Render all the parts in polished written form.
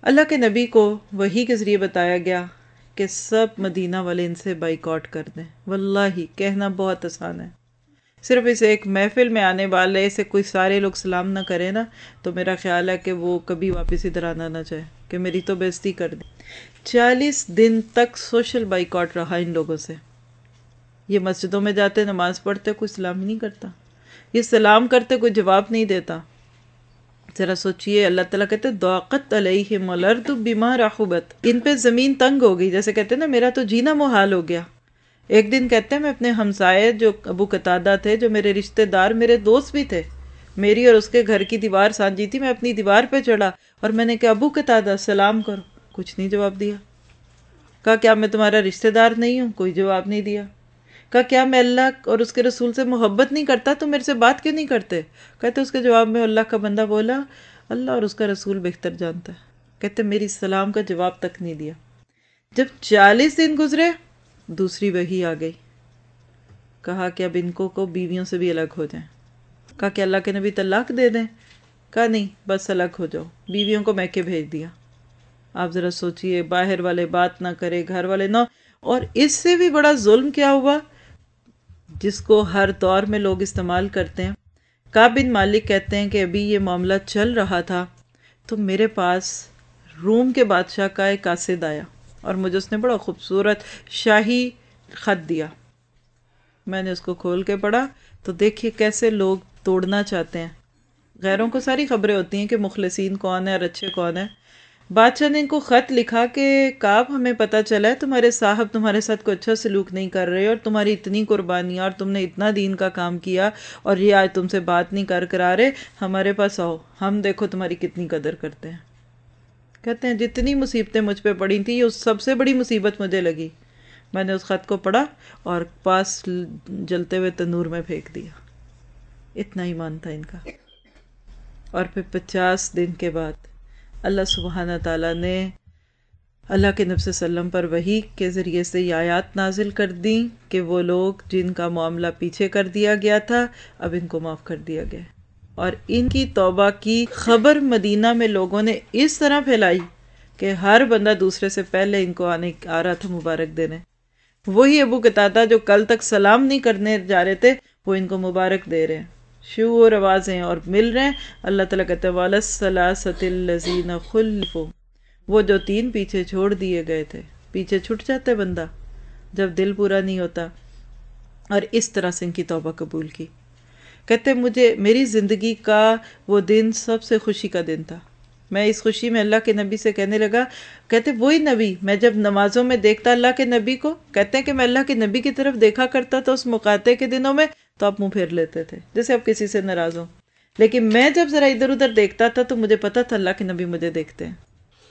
اللہ کے نبی کو وحی کے ذریعے بتایا گیا کہ سب مدینہ والے ان سے بائیکاٹ کر دیں. واللہ کہنا بہت آسان ہے، صرف اسے ایک محفل میں آنے والے سے کوئی سارے لوگ سلام نہ کریں نا تو میرا خیال ہے کہ وہ کبھی واپس ادھر آنا نہ چاہے کہ میری تو بے عزتی کر دی. 40 دن تک سوشل بائیکاٹ رہا ان لوگوں سے. یہ مسجدوں میں جاتے، نماز پڑھتے، کوئی سلام ہی نہیں کرتا. یہ سلام کرتے، کوئی جواب نہیں دیتا. ذرا سوچئے، اللہ تعالیٰ کہتے ضاقت علیہم الارض بما رحبت، ان پہ زمین تنگ ہو گئی. جیسے کہتے ہیں نا میرا تو جینا محال ہو گیا. ایک دن کہتے ہیں میں اپنے ہمسائے جو ابو قتادہ تھے، جو میرے رشتہ دار، میرے دوست بھی تھے، میری اور اس کے گھر کی دیوار سانجی تھی، میں اپنی دیوار پہ چڑھا اور میں نے کہا ابو قتادہ سلام کرو، کچھ نہیں جواب دیا. کہا کیا میں تمہارا رشتہ دار نہیں ہوں؟ کوئی جواب نہیں دیا. کہا کیا میں اللہ اور اس کے رسول سے محبت نہیں کرتا تو میرے سے بات کیوں نہیں کرتے؟ کہتے اس کے جواب میں اللہ کا بندہ بولا اللہ اور اس کا رسول بہتر جانتا ہے. کہتے میری سلام کا جواب تک نہیں دیا. جب 40 دن گزرے دوسری وحی آ گئی. کہا کہ اب ان کو بیویوں سے بھی الگ ہو جائیں. کہا کہ اللہ کے نبی طلاق دے دیں؟ کہا نہیں، بس الگ ہو جاؤ. بیویوں کو میکے بھیج دیا. آپ ذرا سوچئے، باہر والے بات نہ کرے، گھر والے نہ. اور اس سے بھی بڑا ظلم کیا ہوا جس کو ہر دور میں لوگ استعمال کرتے ہیں. کعب بن مالک کہتے ہیں کہ ابھی یہ معاملہ چل رہا تھا تو میرے پاس روم کے بادشاہ کا ایک قاصد آیا اور مجھے اس نے بڑا خوبصورت شاہی خط دیا. میں نے اس کو کھول کے پڑھا تو دیکھیے کیسے لوگ توڑنا چاہتے ہیں. غیروں کو ساری خبریں ہوتی ہیں کہ مخلصین کون ہیں اور اچھے کون ہیں. بادشاہ نے ان کو خط لکھا کہ کعب ہمیں پتہ چلا ہے تمہارے صاحب تمہارے ساتھ کوئی اچھا سلوک نہیں کر رہے اور تمہاری اتنی قربانیاں اور تم نے اتنا دین کا کام کیا اور یہ آج تم سے بات نہیں کر آ رہے، ہمارے پاس آؤ، ہم دیکھو تمہاری کتنی قدر کرتے ہیں. کہتے ہیں جتنی مصیبتیں مجھ پہ پڑی تھیں یہ سب سے بڑی مصیبت مجھے لگی. میں نے اس خط کو پڑھا اور پاس جلتے ہوئے تنور میں پھینک دیا. اتنا ایمان تھا ان کا. اور پھر 50 دن کے بعد اللہ سبحانہ تعالیٰ نے اللہ کے نبی صلی اللہ علیہ وسلم پر وحی کے ذریعے سے یہ آیات نازل کر دیں کہ وہ لوگ جن کا معاملہ پیچھے کر دیا گیا تھا اب ان کو معاف کر دیا گیا. اور ان کی توبہ کی خبر مدینہ میں لوگوں نے اس طرح پھیلائی کہ ہر بندہ دوسرے سے پہلے ان کو آ رہا تھا مبارک دینے. وہی ابو قتادہ جو کل تک سلام نہیں کرنے جا رہے تھے وہ ان کو مبارک دے رہے ہیں، شور آوازیں اور مل رہے ہیں. اللہ تعالیٰ کہتے ہیں وَلَلثَّلَاثَةِ الَّذِينَ خُلِّفُوا، وہ جو 3 پیچھے چھوڑ دیے گئے تھے. پیچھے چھٹ جاتا ہے بندہ جب دل پورا نہیں ہوتا. اور اس طرح سے ان کی توبہ قبول کی. کہتے مجھے میری زندگی کا وہ دن سب سے خوشی کا دن تھا. میں اس خوشی میں اللہ کے نبی سے کہنے لگا، کہتے وہی نبی میں جب نمازوں میں دیکھتا اللہ کے نبی کو، کہتے ہیں کہ میں اللہ کے نبی کی طرف دیکھا کرتا تھا اس مقاطع کے دنوں میں تو آپ منہ پھیر لیتے تھے جیسے آپ کسی سے ناراض ہوں. لیکن میں جب ذرا ادھر ادھر دیکھتا تھا تو مجھے پتا تھا اللہ کے نبی مجھے دیکھتے ہیں.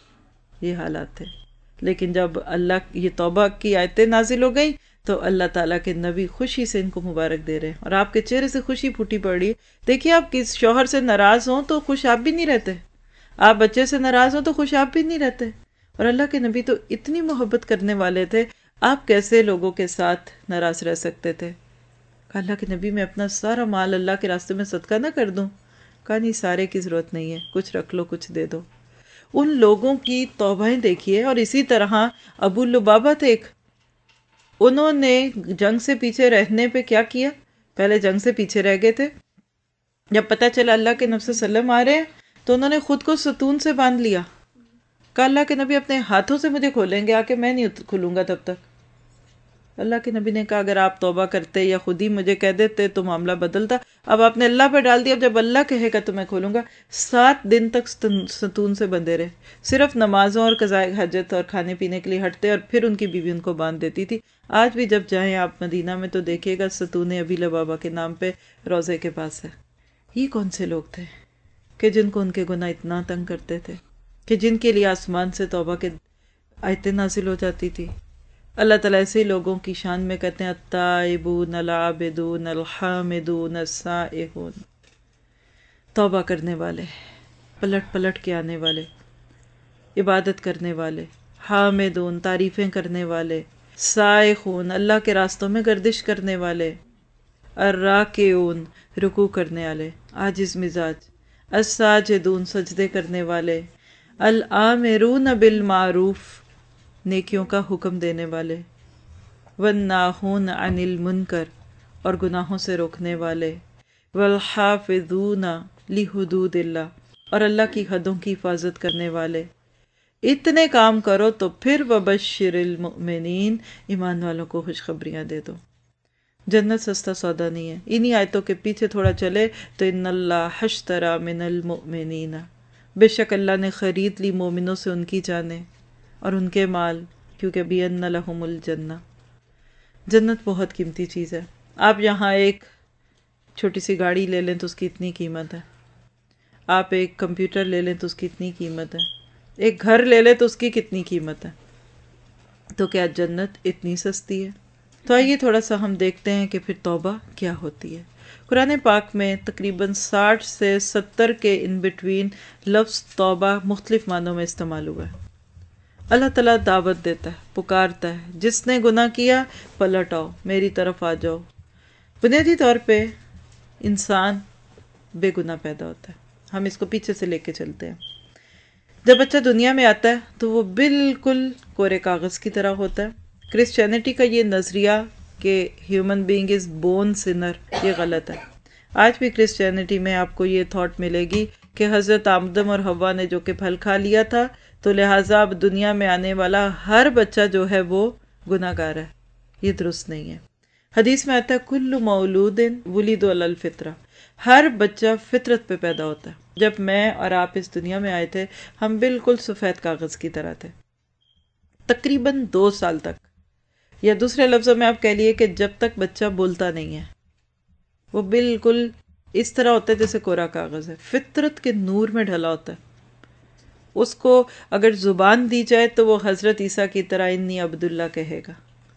یہ حالات تھے. لیکن جب اللہ یہ توبہ کی آیتیں نازل ہو گئیں تو اللہ تعالیٰ کے نبی خوشی سے ان کو مبارک دے رہے ہیں اور آپ کے چہرے سے خوشی پھوٹی پڑ رہی ہے. دیکھیے آپ کس شوہر سے ناراض ہوں تو خوش آپ بھی نہیں رہتے، آپ بچے سے ناراض ہوں تو خوش آپ بھی نہیں رہتے. اور اللہ کے نبی تو اتنی محبت کرنے والے تھے، آپ کیسے لوگوں کے ساتھ ناراض رہ سکتے تھے؟ کہا اللہ کے نبی میں اپنا سارا مال اللہ کے راستے میں صدقہ نہ کر دوں؟ کہا نہیں، سارے کی ضرورت نہیں ہے، کچھ رکھ لو، کچھ دے دو. ان لوگوں کی توبہیں دیکھیے. اور اسی طرح ابو لبابہ تھے ایک، انہوں نے جنگ سے پیچھے رہنے پہ کیا کیا؟ پہلے جنگ سے پیچھے رہ گئے تھے، جب پتہ چلا اللہ کے نبی صلی اللہ علیہ وسلم آ رہے ہیں تو انہوں نے خود کو ستون سے باندھ لیا. کہا اللہ کے نبی اپنے ہاتھوں سے مجھے کھولیں گے، آ کے میں نہیں کھلوں گا تب تک. اللہ کے نبی نے کہا اگر آپ توبہ کرتے یا خود ہی مجھے کہہ دیتے تو معاملہ بدلتا. اب آپ نے اللہ پہ ڈال دیا، اب جب اللہ کہے گا تو میں کھولوں گا. 7 دن تک ستون سے بندھے رہے، صرف نمازوں اور قضاء حاجت اور کھانے پینے کے لیے ہٹتے اور پھر ان کی بیوی ان کو باندھ دیتی تھی. آج بھی جب جائیں آپ مدینہ میں تو دیکھیے گا ستون ابی لبابہ کے نام پہ روضے کے پاس ہے. یہ کون سے لوگ تھے کہ جن کو ان کے گناہ اتنا تنگ کرتے تھے کہ جن کے لیے آسمان سے توبہ کے آیتیں نازل ہو جاتی تھی. اللہ تعالیٰ ایسے لوگوں کی شان میں کہتے ہیں التائبون العابدون الحامدون السائحون، توبہ کرنے والے، پلٹ پلٹ کے آنے والے، عبادت کرنے والے، حامدون تعریفیں کرنے والے، سائحون اللہ کے راستوں میں گردش کرنے والے، الراکعون رکوع کرنے والے، عاجز مزاج، الساجدون سجدے کرنے والے، الآمرون بالمعروف، نیکیوں کا حکم دینے والے، والناہون عن المنکر، اور گناہوں سے روکنے والے، والحافظون لحدود اللہ، اور اللہ کی حدوں کی حفاظت کرنے والے. اتنے کام کرو تو پھر وبشر المؤمنین، ایمان والوں کو خوشخبریاں دے دو. جنت سستا سودا نہیں ہے. انہی آیتوں کے پیچھے تھوڑا چلے تو ان اللہ اشتری من المؤمنین، بے شک اللہ نے خرید لی مومنوں سے ان کی جانیں اور ان کے مال، کیونکہ بین لہم الجنہ. جنت بہت قیمتی چیز ہے. آپ یہاں ایک چھوٹی سی گاڑی لے لیں تو اس کی اتنی قیمت ہے، آپ ایک کمپیوٹر لے لیں تو اس کی اتنی قیمت ہے، ایک گھر لے لیں تو اس کی کتنی قیمت ہے. تو کیا جنت اتنی سستی ہے؟ تو آئیے تھوڑا سا ہم دیکھتے ہیں کہ پھر توبہ کیا ہوتی ہے. قرآن پاک میں تقریباً 60 سے 70 کے ان بٹوین لفظ توبہ مختلف معنوں میں استعمال ہوا ہے. اللہ تعالیٰ دعوت دیتا ہے، پکارتا ہے، جس نے گناہ کیا پلٹ آؤ، میری طرف آ جاؤ. بنیادی طور پہ انسان بے گناہ پیدا ہوتا ہے. ہم اس کو پیچھے سے لے کے چلتے ہیں. جب بچہ دنیا میں آتا ہے تو وہ بالکل کورے کاغذ کی طرح ہوتا ہے. کرسچینٹی کا یہ نظریہ کہ human being is born sinner, یہ غلط ہے. آج بھی کرسچینٹی میں آپ کو یہ تھاٹ ملے گی کہ حضرت آدم اور حوا نے جو کہ پھل کھا لیا تھا تو لہٰذا اب دنیا میں آنے والا ہر بچہ جو ہے وہ گناہ گار ہے. یہ درست نہیں ہے. حدیث میں آتا ہے کل مولود ولد علی الفطرہ، ہر بچہ فطرت پہ پیدا ہوتا ہے. جب میں اور آپ اس دنیا میں آئے تھے ہم بالکل سفید کاغذ کی طرح تھے، تقریباً 2 سال تک، یا دوسرے لفظوں میں آپ کہہ لیے کہ جب تک بچہ بولتا نہیں ہے وہ بالکل اس طرح ہوتا ہے جیسے کورا کاغذ ہے، فطرت کے نور میں ڈھلا ہوتا ہے. اس کو اگر زبان دی جائے تو وہ حضرت عیسیٰ کی طرح انی عبداللہ کہے گا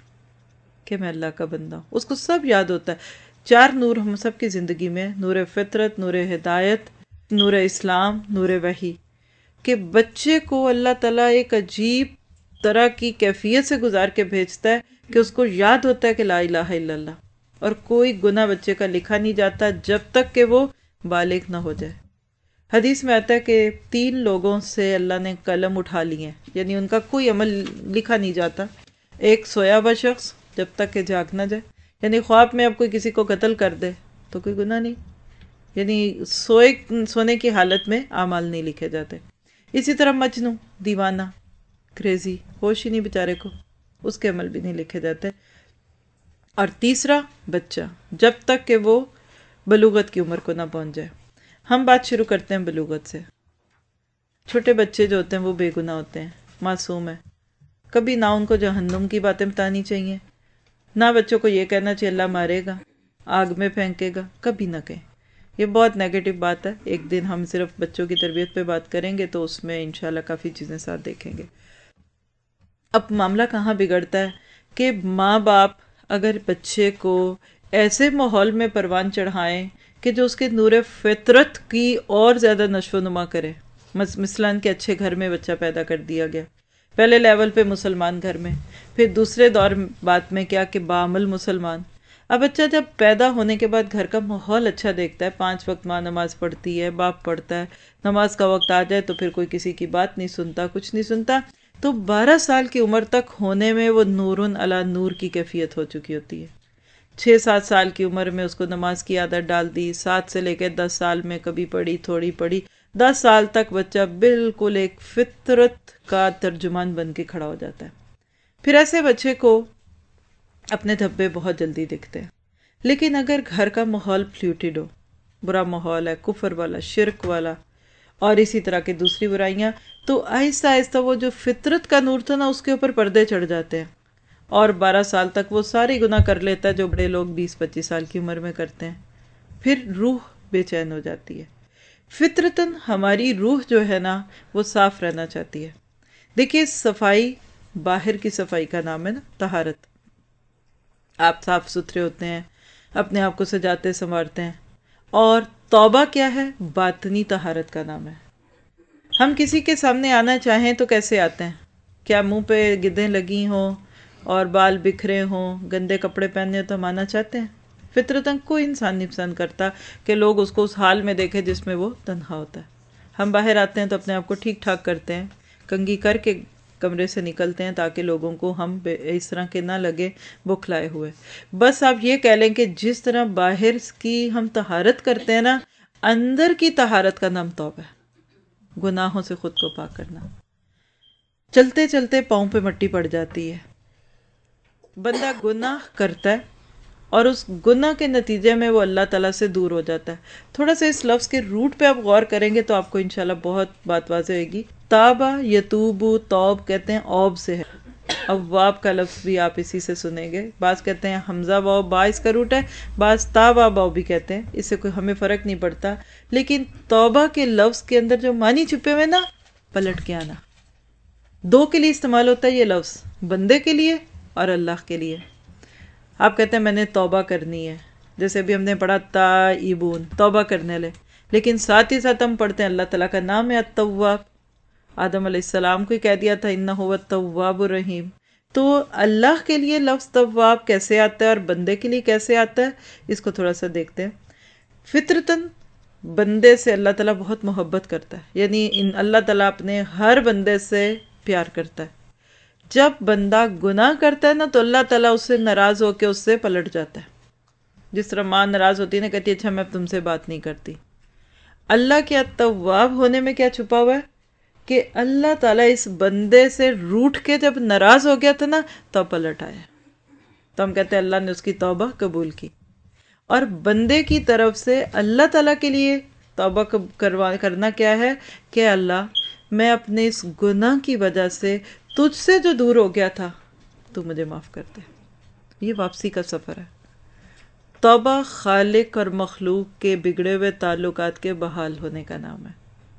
کہ میں اللہ کا بندہ ہوں. اس کو سب یاد ہوتا ہے. 4 نور ہم سب کی زندگی میں، نور فطرت، نور ہدایت، نور اسلام، نور وحی. کہ بچے کو اللہ تعالیٰ ایک عجیب طرح کی کیفیت سے گزار کے بھیجتا ہے کہ اس کو یاد ہوتا ہے کہ لا الہ الا اللہ، اور کوئی گناہ بچے کا لکھا نہیں جاتا جب تک کہ وہ بالغ نہ ہو جائے. حدیث میں آتا ہے کہ 3 لوگوں سے اللہ نے قلم اٹھا لیے ہیں، یعنی ان کا کوئی عمل لکھا نہیں جاتا. ایک سویا ہوا شخص جب تک کہ جاگ نہ جائے، یعنی خواب میں اب کوئی کسی کو قتل کر دے تو کوئی گناہ نہیں، یعنی سونے کی حالت میں اعمال نہیں لکھے جاتے. اسی طرح مجنوں، دیوانہ، کریزی، ہوش ہی نہیں بیچارے کو، اس کے عمل بھی نہیں لکھے جاتے. اور تیسرا بچہ، جب تک کہ وہ بلوغت کی عمر کو نہ پہنچ جائے. ہم بات شروع کرتے ہیں بلوغت سے. چھوٹے بچے جو ہوتے ہیں وہ بے گناہ ہوتے ہیں، معصوم ہیں. کبھی نہ ان کو جہنم کی باتیں بتانی چاہیے، نہ بچوں کو یہ کہنا چاہیے اللہ مارے گا، آگ میں پھینکے گا، کبھی نہ کہیں. یہ بہت نیگیٹو بات ہے. ایک دن ہم صرف بچوں کی تربیت پہ بات کریں گے تو اس میں انشاءاللہ کافی چیزیں ساتھ دیکھیں گے. اب معاملہ کہاں بگڑتا ہے کہ ماں باپ اگر بچے کو ایسے ماحول میں پروان چڑھائیں کہ جو اس کے نور فطرت کی اور زیادہ نشو و نما کرے. مثلاً کہ اچھے گھر میں بچہ پیدا کر دیا گیا، پہلے لیول پہ مسلمان گھر میں، پھر دوسرے دور بات میں کیا کہ بعمل مسلمان. اب بچہ جب پیدا ہونے کے بعد گھر کا ماحول اچھا دیکھتا ہے، 5 وقت ماں نماز پڑھتی ہے، باپ پڑھتا ہے، نماز کا وقت آ جائے تو پھر کوئی کسی کی بات نہیں سنتا، کچھ نہیں سنتا، تو 12 سال کی عمر تک ہونے میں وہ نورن علی نور کی کیفیت ہو چکی ہوتی ہے. 6-7 سال کی عمر میں اس کو نماز کی عادت ڈال دی، 7 سے لے کے 10 سال میں کبھی پڑھی تھوڑی پڑھی، 10 سال تک بچہ بالکل ایک فطرت کا ترجمان بن کے کھڑا ہو جاتا ہے. پھر ایسے بچے کو اپنے دھبے بہت جلدی دکھتے ہیں. لیکن اگر گھر کا ماحول فلیوٹیڈ ہو، برا ماحول ہے، کفر والا، شرک والا اور اسی طرح کی دوسری برائیاں، تو آہستہ آہستہ وہ جو فطرت کا نور تھا نا اس کے اوپر پردے چڑھ جاتے ہیں، اور 12 سال تک وہ سارے گناہ کر لیتا ہے جو بڑے لوگ 20-25 سال کی عمر میں کرتے ہیں. پھر روح بے چین ہو جاتی ہے. فطرتاً ہماری روح جو ہے نا وہ صاف رہنا چاہتی ہے. دیکھیے صفائی باہر کی صفائی کا نام ہے نا، طہارت. آپ صاف ستھرے ہوتے ہیں، اپنے آپ کو سجاتے سنوارتے ہیں. اور توبہ کیا ہے؟ باطنی طہارت کا نام ہے. ہم کسی کے سامنے آنا چاہیں تو کیسے آتے ہیں؟ کیا منہ پہ گدیں لگی ہوں اور بال بکھرے ہوں، گندے کپڑے پہنے تو ہم آنا چاہتے ہیں؟ فطرتاً کوئی انسان نہیں پسند کرتا کہ لوگ اس کو اس حال میں دیکھے جس میں وہ تنہا ہوتا ہے. ہم باہر آتے ہیں تو اپنے آپ کو ٹھیک ٹھاک کرتے ہیں، کنگھی کر کے کمرے سے نکلتے ہیں تاکہ لوگوں کو ہم اس طرح کے نہ لگے بکھلائے ہوئے۔ بس آپ یہ کہہ لیں کہ جس طرح باہر کی ہم طہارت کرتے ہیں نا، اندر کی طہارت کا نام توبہ ہے، گناہوں سے خود کو پاک کرنا۔ چلتے چلتے پاؤں پہ مٹی پڑ جاتی ہے، بندہ گناہ کرتا ہے اور اس گناہ کے نتیجے میں وہ اللہ تعالیٰ سے دور ہو جاتا ہے۔ تھوڑا سا اس لفظ کے روٹ پہ آپ غور کریں گے تو آپ کو انشاءاللہ بہت بات واضح ہوئے گی۔ تابہ یتوبو، توب کہتے ہیں اوب سے ہے، اواب کا لفظ بھی آپ اسی سے سنیں گے۔ بعض کہتے ہیں حمزہ واو با اس کا روٹ ہے، بعض تابہ باؤ بھی کہتے ہیں، اس سے کوئی ہمیں فرق نہیں پڑتا، لیکن توبہ کے لفظ کے اندر جو معنی چھپے ہوئے نا، پلٹ کے آنا، دو کے لیے استعمال ہوتا ہے یہ لفظ، بندے کے لیے اور اللہ کے لیے۔ آپ کہتے ہیں میں نے توبہ کرنی ہے، جیسے ابھی ہم نے پڑھا تائبون، توبہ کرنے لے، لیکن ساتھ ہی ساتھ ہم پڑھتے ہیں اللہ تعالیٰ کا نام ہے التواب، آدم علیہ السلام کو ہی کہہ دیا تھا انہ هو التواب الرحیم۔ تو اللہ کے لیے لفظ تواب کیسے آتا ہے اور بندے کے لیے کیسے آتا ہے، اس کو تھوڑا سا دیکھتے ہیں۔ فطرتاً بندے سے اللہ تعالیٰ بہت محبت کرتا ہے، یعنی اللہ تعالیٰ اپنے ہر بندے سے پیار کرتا ہے۔ جب بندہ گناہ کرتا ہے نا تو اللہ تعالیٰ اس سے ناراض ہو کے اس سے پلٹ جاتا ہے، جس طرح ماں ناراض ہوتی ہے نا، کہتی ہے اچھا میں اب تم سے بات نہیں کرتی۔ اللہ کے تواب ہونے میں کیا چھپا ہوا ہے کہ اللہ تعالیٰ اس بندے سے روٹھ کے جب ناراض ہو گیا تھا نا تو پلٹ آیا، تو ہم کہتے ہیں اللہ نے اس کی توبہ قبول کی۔ اور بندے کی طرف سے اللہ تعالیٰ کے لیے توبہ کرنا کیا ہے کہ اللہ میں اپنے اس گناہ کی وجہ سے تجھ سے جو دور ہو گیا تھا تو مجھے معاف کر دے۔ یہ واپسی کا سفر ہے۔ توبہ خالق اور مخلوق کے بگڑے ہوئے تعلقات کے بحال ہونے کا نام ہے۔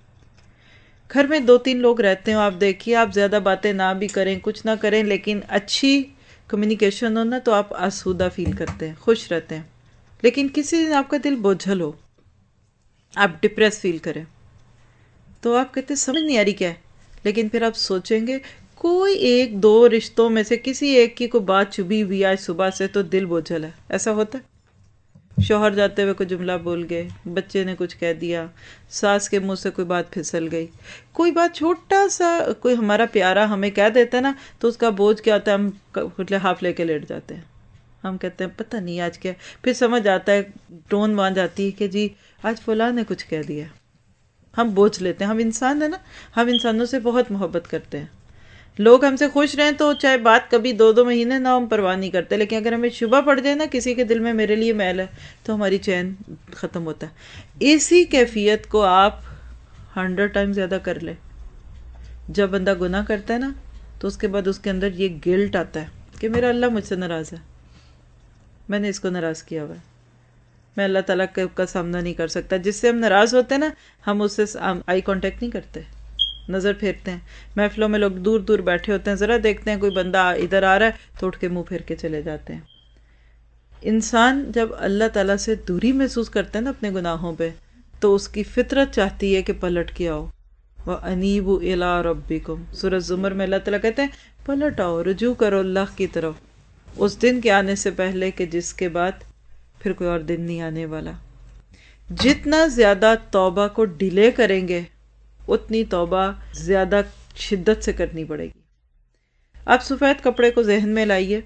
گھر میں 2-3 لوگ رہتے ہیں، آپ دیکھیے آپ زیادہ باتیں نہ بھی کریں، کچھ نہ کریں، لیکن اچھی کمیونیکیشن ہو نا تو آپ آسودہ فیل کرتے ہیں، خوش رہتے ہیں۔ لیکن کسی دن آپ کا دل بوجھل ہو، آپ ڈپریس فیل کریں، تو آپ کہتے ہیں سمجھ نہیں آ رہی کیا ہے، لیکن پھر آپ سوچیں گے کوئی 1-2 رشتوں میں سے کسی ایک کی کوئی بات چبھی ہوئی آج صبح سے تو دل بوجھل ہے۔ ایسا ہوتا ہے، شوہر جاتے ہوئے کوئی جملہ بول گئے، بچے نے کچھ کہہ دیا، ساس کے منہ سے کوئی بات پھسل گئی، کوئی بات چھوٹا سا کوئی ہمارا پیارا ہمیں کہہ دیتا ہے نا تو اس کا بوجھ کیا ہوتا ہے، ہم ہاف لے کے لیٹ جاتے ہیں، ہم کہتے ہیں پتہ نہیں آج کیا، پھر سمجھ آتا ہے، ٹون مان جاتی ہے کہ جی آج فلاں نے کچھ کہہ دیا، ہم بوجھ لیتے ہیں۔ ہم انسان ہیں نا، ہم انسانوں سے بہت محبت کرتے ہیں، لوگ ہم سے خوش رہیں تو چاہے بات کبھی 2-2 مہینے نہ ہم پرواہ نہیں کرتے، لیکن اگر ہمیں شبہ پڑ جائے نا کسی کے دل میں میرے لیے میل ہے تو ہماری چین ختم ہوتا ہے۔ اسی کیفیت کو آپ 100 ٹائم زیادہ کر لیں۔ جب بندہ گناہ کرتا ہے نا تو اس کے بعد اس کے اندر یہ گلٹ آتا ہے کہ میرا اللہ مجھ سے ناراض ہے، میں نے اس کو ناراض کیا ہوا ہے، میں اللہ تعالیٰ کا سامنا نہیں کر سکتا۔ جس سے ہم ناراض ہوتے ہیں نا، ہم اس سے آئی کانٹیکٹ نہیں کرتے، نظر پھیرتے ہیں۔ محفلوں میں لوگ دور دور بیٹھے ہوتے ہیں، ذرا دیکھتے ہیں کوئی بندہ ادھر آ رہا ہے تو اٹھ کے منہ پھیر کے چلے جاتے ہیں۔ انسان جب اللہ تعالیٰ سے دوری محسوس کرتا ہے نا اپنے گناہوں پہ، تو اس کی فطرت چاہتی ہے کہ پلٹ کے آؤ۔ وَأَنِيبُوا إِلَىٰ رَبِّكُمْ، سورۃ زمر میں اللہ تعالیٰ کہتے ہیں پلٹ آؤ، رجوع کرو اللہ کی طرف، اس دن کے آنے سے پہلے کہ جس کے بعد پھر کوئی اور دن نہیں آنے والا۔ جتنا زیادہ توبہ کو ڈیلے کریں گے اتنی توبہ زیادہ شدت سے کرنی پڑے گی۔ آپ سفید کپڑے کو ذہن میں لائیے،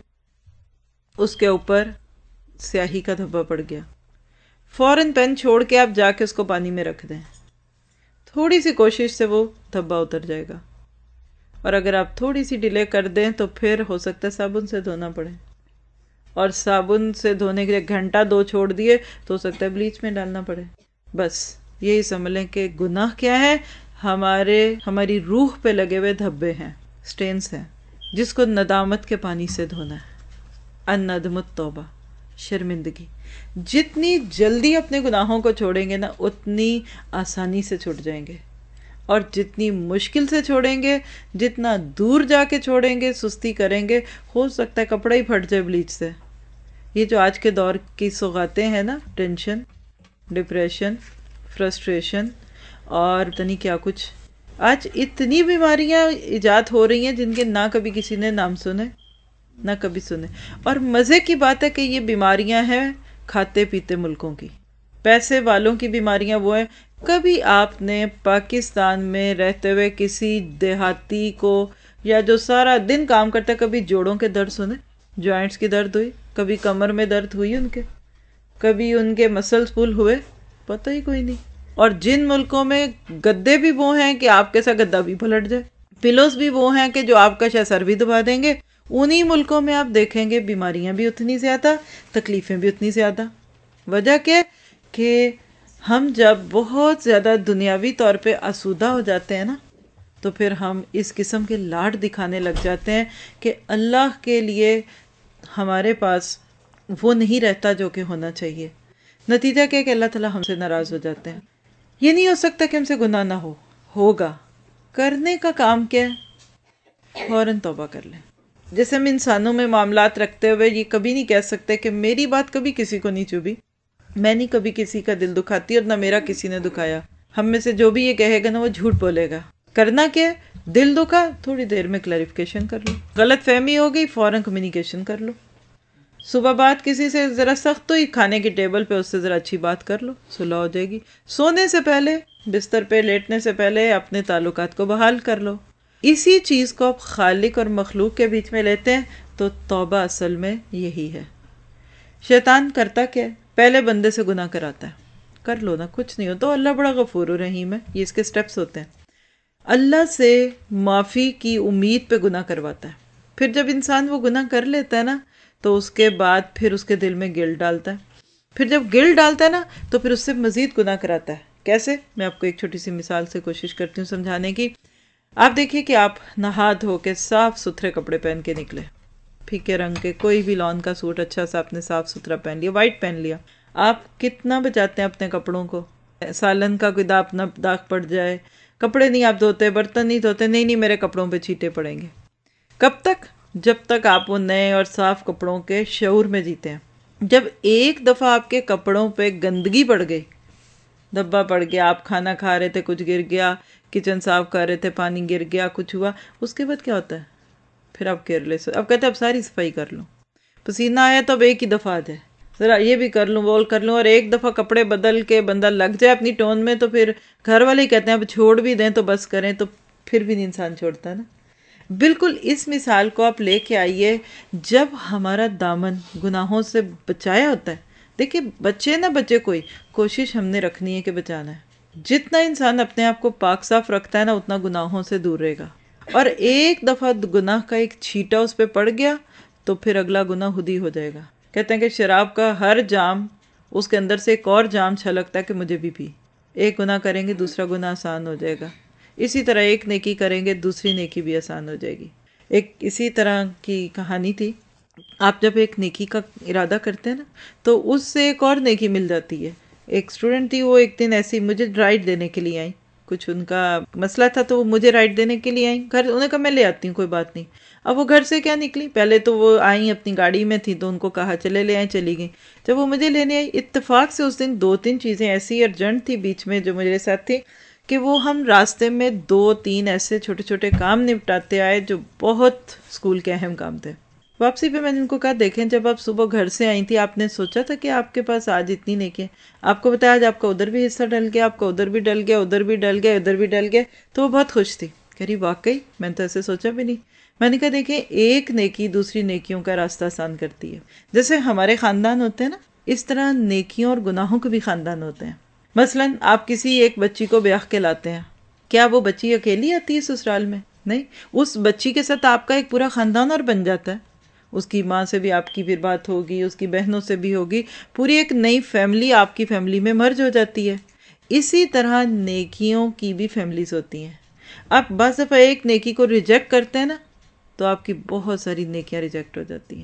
اس کے اوپر سیاہی کا دھبا پڑ گیا، فوراً پین چھوڑ کے آپ جا کے اس کو پانی میں رکھ دیں، تھوڑی سی کوشش سے وہ دھبا اتر جائے گا، اور اگر آپ تھوڑی سی ڈیلے کر دیں تو پھر ہو سکتا ہے صابن سے دھونا پڑے، اور صابن سے دھونے کے لیے 1 گھنٹہ 2 چھوڑ دیے تو ہو سکتا ہے بلیچ میں ڈالنا پڑے۔ بس یہی سمجھ لیں کہ گناہ کیا ہے، ہماری روح پہ لگے ہوئے دھبے ہیں، سٹینز ہیں، جس کو ندامت کے پانی سے دھونا ہے۔ الندم التوبہ، شرمندگی۔ جتنی جلدی اپنے گناہوں کو چھوڑیں گے نا اتنی آسانی سے چھوٹ جائیں گے، اور جتنی مشکل سے چھوڑیں گے، جتنا دور جا کے چھوڑیں گے، سستی کریں گے، ہو سکتا ہے کپڑا ہی پھٹ جائے بلیچ سے۔ یہ جو آج کے دور کی سوغاتیں ہیں نا، ٹینشن، ڈپریشن، فرسٹریشن اور پتہ نہیں کیا کچھ، آج اتنی بیماریاں ایجاد ہو رہی ہیں جن کے نہ کبھی کسی نے نام سنے نہ کبھی سنے۔ اور مزے کی بات ہے کہ یہ بیماریاں ہیں کھاتے پیتے ملکوں کی، پیسے والوں کی بیماریاں وہ ہیں کبھی آپ نے پاکستان میں رہتے ہوئے کسی دیہاتی کو یا جو سارا دن کام کرتا ہے کبھی جوڑوں کے درد سنے؟ جوائنٹس کی درد ہوئی؟ کبھی کمر میں درد ہوئی ان کے؟ کبھی ان کے مسلز پل ہوئے؟ پتہ ہی کوئی نہیں۔ اور جن ملکوں میں گدے بھی وہ ہیں کہ آپ کے ساتھ گدا بھی پلٹ جائے، پلوز بھی وہ ہیں کہ جو آپ کا شاید سر بھی دبا دیں گے، انہی ملکوں میں آپ دیکھیں گے بیماریاں بھی اتنی زیادہ، تکلیفیں بھی اتنی زیادہ۔ وجہ کیا کہ ہم جب بہت زیادہ دنیاوی طور پہ آسودہ ہو جاتے ہیں نا، تو پھر ہم اس قسم کے لاڈ دکھانے لگ جاتے ہیں کہ اللہ کے لیے ہمارے پاس وہ نہیں رہتا جو کہ ہونا چاہیے۔ نتیجہ کیا کہ اللہ تعالیٰ ہم سے ناراض ہو جاتے ہیں۔ یہ نہیں ہو سکتا کہ ہم سے گناہ نہ ہوگا۔ کرنے کا کام کیا ہے؟ فوراً توبہ کر لیں۔ جیسے ہم انسانوں میں معاملات رکھتے ہوئے یہ کبھی نہیں کہہ سکتے کہ میری بات کبھی کسی کو نہیں چبھی، میں نہیں کبھی کسی کا دل دکھاتی اور نہ میرا کسی نے دکھایا۔ ہم میں سے جو بھی یہ کہے گا نا وہ جھوٹ بولے گا۔ کرنا کیا ہے؟ دل دکھا تھوڑی دیر میں کلیریفیکیشن کر لو، غلط فہمی ہو گئی فوراً کمیونیکیشن کر لو۔ صبح بات کسی سے ذرا سخت ہوئی، کھانے کی ٹیبل پہ اس سے ذرا اچھی بات کر لو، صلح ہو جائے گی۔ سونے سے پہلے، بستر پہ لیٹنے سے پہلے اپنے تعلقات کو بحال کر لو۔ اسی چیز کو آپ خالق اور مخلوق کے بیچ میں لیتے ہیں تو توبہ اصل میں یہی ہے۔ شیطان کرتا کیا ہے؟ پہلے بندے سے گناہ کراتا ہے، کر لو نا کچھ نہیں ہو تو اللہ بڑا غفور و رحیم ہے، یہ اس کے سٹیپس ہوتے ہیں۔ اللہ سے معافی کی امید پہ گناہ کرواتا ہے، پھر جب انسان وہ گناہ کر لیتا ہے نا تو اس کے بعد پھر اس کے دل میں گلٹ ڈالتا ہے، پھر جب گلٹ ڈالتا ہے نا تو پھر اس سے مزید گناہ کراتا ہے۔ کیسے؟ میں آپ کو ایک چھوٹی سی مثال سے کوشش کرتی ہوں سمجھانے کی۔ آپ دیکھیے کہ آپ نہا دھو کے صاف ستھرے کپڑے پہن کے نکلے، پھیکے رنگ کے کوئی بھی لون کا سوٹ اچھا سا آپ نے صاف ستھرا پہن لیا، وائٹ پہن لیا۔ آپ کتنا بچاتے ہیں اپنے کپڑوں کو؟ سالن کا کوئی داغ پڑ جائے، کپڑے نہیں آپ دھوتے، برتن نہیں دھوتے، نہیں میرے کپڑوں پہ چھینٹے پڑیں گے۔ کب تک؟ جب تک آپ وہ نئے اور صاف کپڑوں کے شعور میں جیتے ہیں۔ جب ایک دفعہ آپ کے کپڑوں پہ گندگی پڑ گئی، دھبا پڑ گیا، آپ کھانا کھا رہے تھے کچھ گر گیا، کچن صاف کر رہے تھے پانی گر گیا، کچھ ہوا، اس کے بعد کیا ہوتا ہے؟ پھر آپ کیئرلیس، اب کہتے ہیں اب ساری صفائی کر لوں، پسینہ آیا تو اب ایک ہی دفعہ آ جائے، ذرا یہ بھی کر لوں وہ کر لوں، اور ایک دفعہ کپڑے بدل کے بندہ لگ جائے اپنی ٹون میں تو پھر گھر والے ہی کہتے ہیں اب چھوڑ بھی دیں تو بس کریں، تو پھر بھی نہیں انسان چھوڑتا ہے نا۔ بالکل اس مثال کو آپ لے کے آئیے جب ہمارا دامن گناہوں سے بچایا ہوتا ہے۔ دیکھیے بچے نہ بچے کوئی، کوشش ہم نے رکھنی ہے کہ بچانا ہے۔ جتنا انسان اپنے آپ کو پاک صاف رکھتا ہے نا اتنا گناہوں سے دور رہے گا، اور ایک دفعہ گناہ کا ایک چھیٹا اس پہ پڑ گیا تو پھر اگلا گناہ خود ہی ہو جائے گا۔ کہتے ہیں کہ شراب کا ہر جام اس کے اندر سے ایک اور جام چھلکتا ہے کہ مجھے بھی پی۔ ایک گناہ کریں گے دوسرا گناہ آسان ہو جائے گا، اسی طرح ایک نیکی کریں گے دوسری نیکی بھی آسان ہو جائے گی۔ ایک اسی طرح کی کہانی تھی، آپ جب ایک نیکی کا ارادہ کرتے ہیں نا تو اس سے ایک اور نیکی مل جاتی ہے۔ ایک اسٹوڈنٹ تھی، وہ ایک دن ایسی مجھے رائڈ دینے کے لیے آئی، کچھ ان کا مسئلہ تھا تو وہ مجھے رائڈ دینے کے لیے آئیں گھر، انہوں نے کہا میں لے آتی ہوں کوئی بات نہیں۔ اب وہ گھر سے کیا نکلی، پہلے تو وہ آئیں اپنی گاڑی میں تھی تو ان کو کہا چلے لے آئیں، چلی گئیں۔ جب وہ مجھے لینے آئی اتفاق سے اس دن 2-3 چیزیں ایسی ارجنٹ تھی بیچ میں جو میرے ساتھ تھی کہ وہ ہم راستے میں 2-3 ایسے چھوٹے چھوٹے کام نپٹاتے آئے جو بہت اسکول کے اہم کام تھے۔ واپسی پہ میں نے ان کو کہا دیکھیں جب آپ صبح گھر سے آئی تھی آپ نے سوچا تھا کہ آپ کے پاس آج اتنی نیکی ہے؟ آپ کو بتایا آج آپ کا ادھر بھی حصہ ڈل گیا، آپ کا ادھر بھی ڈل گیا، ادھر بھی ڈل گیا، ادھر بھی ڈل گیا۔ تو وہ بہت خوش تھی، کہہ رہی واقعی میں نے تو ایسے سوچا بھی نہیں۔ میں نے کہا دیکھیں ایک نیکی دوسری نیکیوں کا راستہ آسان کرتی ہے۔ جیسے ہمارے خاندان ہوتے ہیں نا اس طرح نیکیوں اور گناہوں کے بھی خاندان ہوتے ہیں۔ مثلاً آپ کسی ایک بچی کو بیاہ کے لاتے ہیں، کیا وہ بچی اکیلی آتی ہے سسرال میں؟ نہیں، اس بچی کے ساتھ آپ کا ایک پورا خاندان اور بن جاتا ہے۔ اس کی ماں سے بھی آپ کی پھر بات ہوگی، اس کی بہنوں سے بھی ہوگی، پوری ایک نئی فیملی آپ کی فیملی میں مرج ہو جاتی ہے۔ اسی طرح نیکیوں کی بھی فیملیز ہوتی ہیں۔ آپ بعض دفعہ ایک نیکی کو ریجیکٹ کرتے ہیں نا تو آپ کی بہت ساری نیکیاں ریجیکٹ ہو جاتی ہیں۔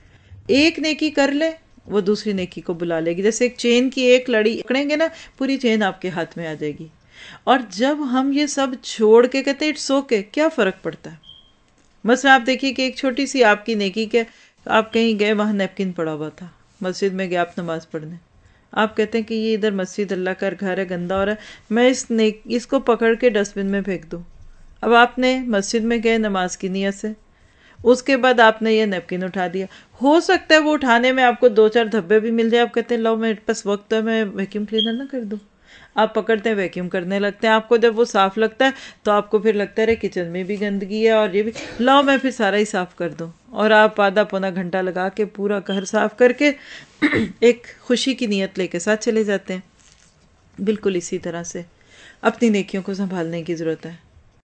ایک نیکی کر لے وہ دوسری نیکی کو بلا لے گی، جیسے ایک چین کی ایک لڑی پکڑیں گے نا پوری چین آپ کے ہاتھ میں آ جائے گی۔ اور جب ہم یہ سب چھوڑ کے کہتے ہیں اٹس اوکے، کیا فرق پڑتا ہے؟ مثلا آپ دیکھیے کہ ایک چھوٹی سی آپ کی نیکی کہ آپ کہیں گئے وہاں نیپکن پڑا ہوا تھا، مسجد میں گئے آپ نماز پڑھنے، آپ کہتے ہیں کہ یہ ادھر مسجد اللہ کا گھر ہے گندا ہو رہا ہے، میں اس کو پکڑ کے ڈسٹ بن میں پھینک دوں۔ اب آپ نے مسجد میں گئے نماز کی نیت سے، اس کے بعد آپ نے یہ نیپکن اٹھا دیا، ہو سکتا ہے وہ اٹھانے میں آپ کو 2-4 دھبے بھی مل جائے، آپ کہتے ہیں لو میرے پاس وقت ہے میں ویکیوم کلینر نہ کر دوں، آپ پکڑتے ہیں ویکیوم کرنے لگتے ہیں، آپ کو جب وہ صاف لگتا ہے تو آپ کو پھر لگتا ہے کچن میں بھی گندگی ہے اور یہ بھی، لاؤ میں پھر سارا ہی صاف کر دوں، اور آپ آدھا پونا گھنٹہ لگا کے پورا گھر صاف کر کے ایک خوشی کی نیت لے کے ساتھ چلے جاتے ہیں۔ بالکل اسی طرح سے اپنی نیکیوں کو سنبھالنے کی ضرورت ہے۔